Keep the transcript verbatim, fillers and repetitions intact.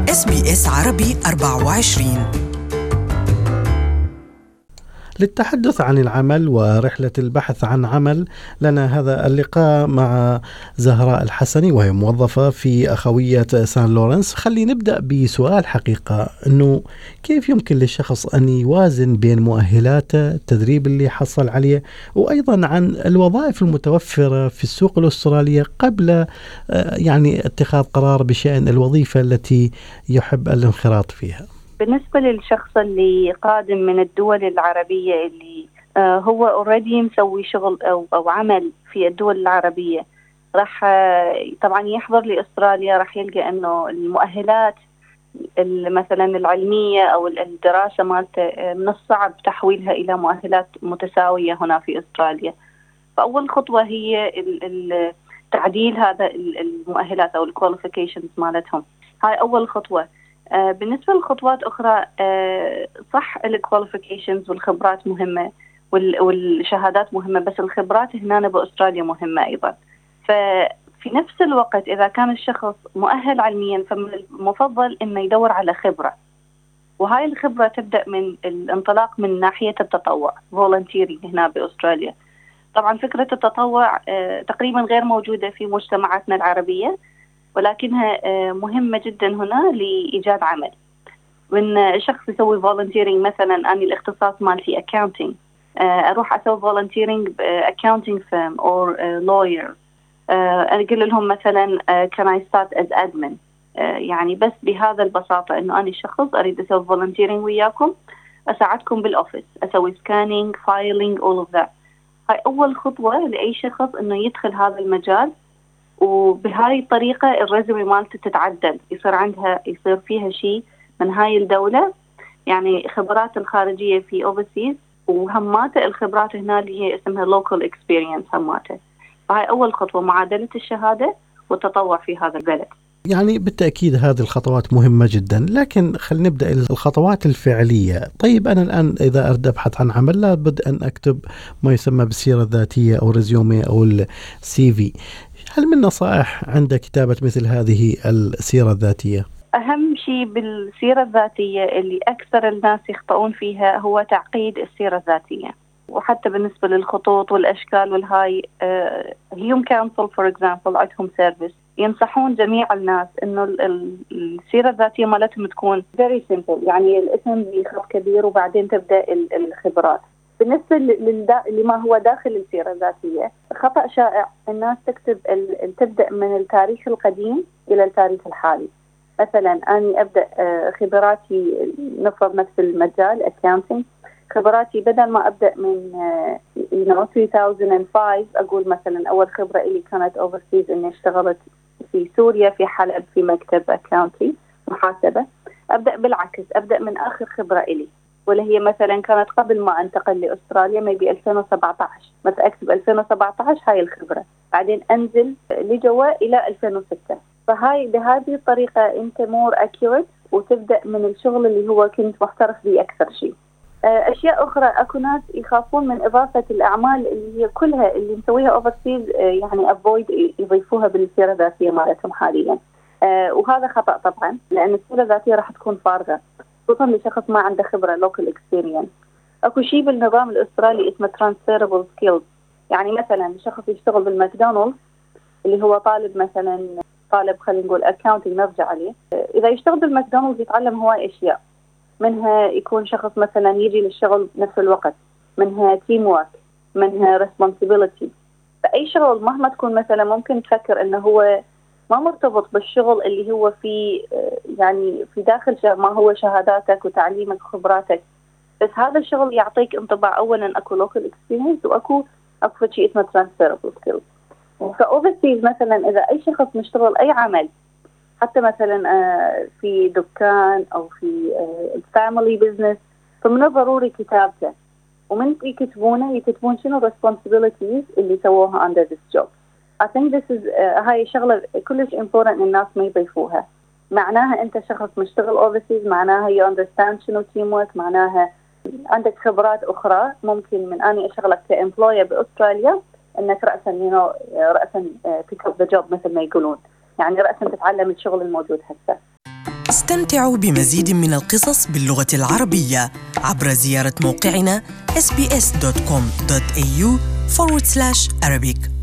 إس بي إس عربي أربعة وعشرين. للتحدث عن العمل ورحلة البحث عن عمل لنا هذا اللقاء مع زهراء الحسني، وهي موظفة في أخوية سان لورنس. خلي نبدأ بسؤال حقيقة، أنه كيف يمكن للشخص أن يوازن بين مؤهلاته، التدريب اللي حصل عليه، وأيضا عن الوظائف المتوفرة في السوق الأسترالية قبل يعني اتخاذ قرار بشأن الوظيفة التي يحب الانخراط فيها. بالنسبة للشخص اللي قادم من الدول العربية اللي آه هو اوريدي مسوي شغل أو, أو عمل في الدول العربية، راح آه طبعا يحضر لأستراليا، راح يلقى أنه المؤهلات مثلا العلمية أو الدراسة مالته آه من الصعب تحويلها إلى مؤهلات متساوية هنا في أستراليا. فأول خطوة هي تعديل هذا المؤهلات أو الكواليفيكيشنز مالتهم. هاي أول خطوة. آه بالنسبة لخطوات أخرى، آه صح الكواليفيكيشنز والخبرات مهمة والشهادات مهمة، بس الخبرات هنا بأستراليا مهمة أيضا. ففي نفس الوقت إذا كان الشخص مؤهل علميا فمن المفضل إنه يدور على خبرة، وهاي الخبرة تبدأ من الانطلاق من ناحية التطوع volunteering هنا بأستراليا. طبعا فكرة التطوع آه تقريبا غير موجودة في مجتمعاتنا العربية، ولكنها مهمة جدا هنا لإيجاد عمل. من شخص يسوي volunteering، مثلا أنا الاختصاص مالتي accounting، أروح أسوي volunteering accounting firm or lawyer، أنا أقول لهم مثلا can I start as admin، يعني بس بهذا البساطة إنه أنا الشخص أريد أسوي volunteering وياكم، أساعدكم بالأوفيس، أسوي scanning filing all of that. هاي أول خطوة لأي شخص إنه يدخل هذا المجال، وبهاي الطريقة الرزمة مالته تتعدل، يصير عندها يصير فيها شيء من هاي الدولة، يعني خبرات الخارجية في overseas، وهماته الخبرات هنا اللي هي اسمها local experience هماته. فهاي أول خطوة، معادلة الشهادة والتطوع في هذا البلد. يعني بالتأكيد هذه الخطوات مهمة جدا، لكن خلينا نبدأ الخطوات الفعلية. طيب أنا الآن إذا أريد أبحث عن عمل لابد أن أكتب ما يسمى بالسيرة الذاتية أو ريزيومي أو السي في. هل من نصائح عند كتابة مثل هذه السيرة الذاتية؟ أهم شيء بالسيرة الذاتية اللي أكثر الناس يخطئون فيها هو تعقيد السيرة الذاتية، وحتى بالنسبة للخطوط والأشكال والهاي. هيوم كونسل فور إكزامبل عندهم سيرفيس ينصحون جميع الناس إنه السيرة الذاتية مالتهم تكون very simple، يعني الاسم بخط كبير وبعدين تبدأ الخبرات. بالنسبة لما هو داخل السيرة الذاتية، خطأ شائع الناس تكتب تبدأ من التاريخ القديم إلى التاريخ الحالي. مثلا أنا أبدأ خبراتي نفرض نفس المجال accounting، خبراتي بدل ما أبدأ من you know two thousand five أقول مثلا أول خبرة إلي كانت overseas إني اشتغلت في سوريا في حلب في مكتب accounting محاسبة. أبدأ بالعكس، أبدأ من آخر خبرة إلي، ولا هي مثلا كانت قبل ما انتقل لأستراليا ميبي ألفين وسبعة عشر، مثلا أكتب ألفين وسبعة عشر هاي الخبرة، بعدين أنزل لجوا إلى ألفين وستة. فهاي بهذه الطريقة أنت مور أكيوريت، وتبدأ من الشغل اللي هو كنت محترف به أكثر شيء. أشياء أخرى، أكو ناس يخافون من إضافة الأعمال اللي هي كلها اللي مسويها أوفرسيز، يعني أفويد يضيفوها بالسيرة الذاتية مالتهم حاليا، وهذا خطأ طبعا، لأن السيرة الذاتية راح تكون فارغة خصوصا لشخص ما عنده خبرة local experience. أكو شيء بالنظام الأسترالي اسمه transferable skills، يعني مثلا شخص يشتغل بالماكدونالدز اللي هو طالب مثلا طالب خلينا نقول accounting نرجع عليه، إذا يشتغل بالماكدونالدز يتعلم هواي أشياء، منها يكون شخص مثلا يجي للشغل بنفس الوقت، منها team work، منها responsibility. فأي شغل مهما تكون مثلا ممكن تفكر إنه هو ما مرتبط بالشغل اللي هو في يعني في داخل ما هو شهاداتك وتعليمك وخبراتك، بس هذا الشغل يعطيك انطباع أولا أكو local experience وأكو أكو شيء اسمه transferable skills. فأوفرسيز مثلا إذا أي شخص مشتغل أي عمل، حتى مثلا في دكان أو في family business، فمن الضروري كتابته، ومن يكتبونه يكتبون شنو responsibilities اللي سووها under this job. I think this is uh, هاي شغلة كلش important الناس ما يضيفوها. معناها أنت شخص مشتغل overseas، معناها you understand شنو teamwork، معناها عندك خبرات أخرى ممكن من أني أشغلك كإمبلوير بأستراليا أنك رأسا you know رأسا uh, pick up the job مثل ما يقولون، يعني رأسا تتعلم الشغل الموجود هسه. استمتعوا بمزيد من القصص باللغة العربية عبر زيارة موقعنا إس بي إس دوت كوم دوت إيه يو forward slash Arabic.